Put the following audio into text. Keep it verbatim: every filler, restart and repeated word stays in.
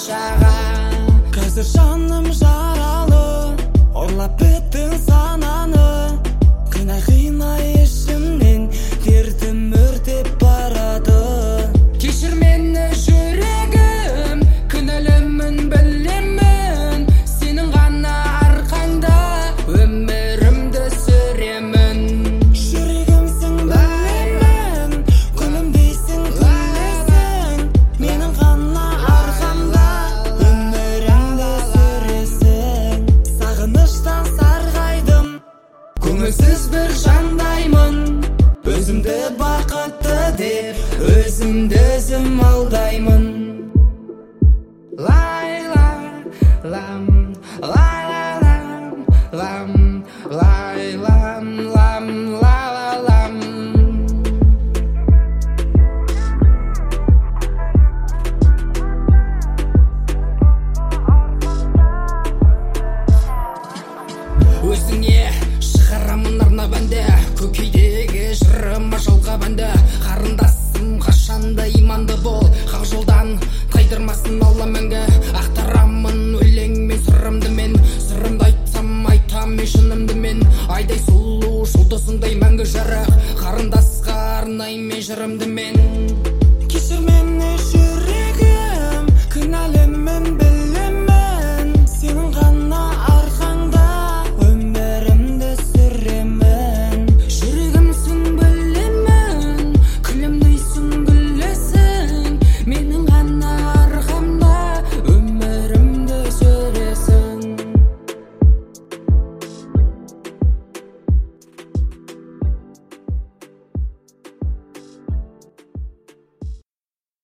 патшаға. Қазір жаным жаралы, орлап біттің сананы. Қинай қинай ішімнен дертім өртеп барады. Кешір мені жүрегім, кінәлімін білемін, сенің ғана арқаңда өмірімді сүремін. Жүрегімсің білемін, күлімдейсің күлесің, менің ғана арқамда өмірімді сүресің. Сағыныштан сарғайдым, көңілсіз бір жандаймын, өзімді бақытты деп, өзімді өзім алдаймын. Лайла, лам, лайлалам, лам, лайлам, лам, лалалам. Өзіңе шығарамын арнап әнді, көкейдегі жырыма жалғап әнді. Қарындасым қашанда иманды бол, хақ жолдан қайдырмасын алла мәңгі. Ақтарамын өлеңмен сырымды мен, сырымды айтсам айтам мен шынымды мен. Айдай сұлу жұлдызыңдай мәңгі жарық, қарындасқа арнаймын мен жырымды мен. Кешір мені жүрегім, кінәлімін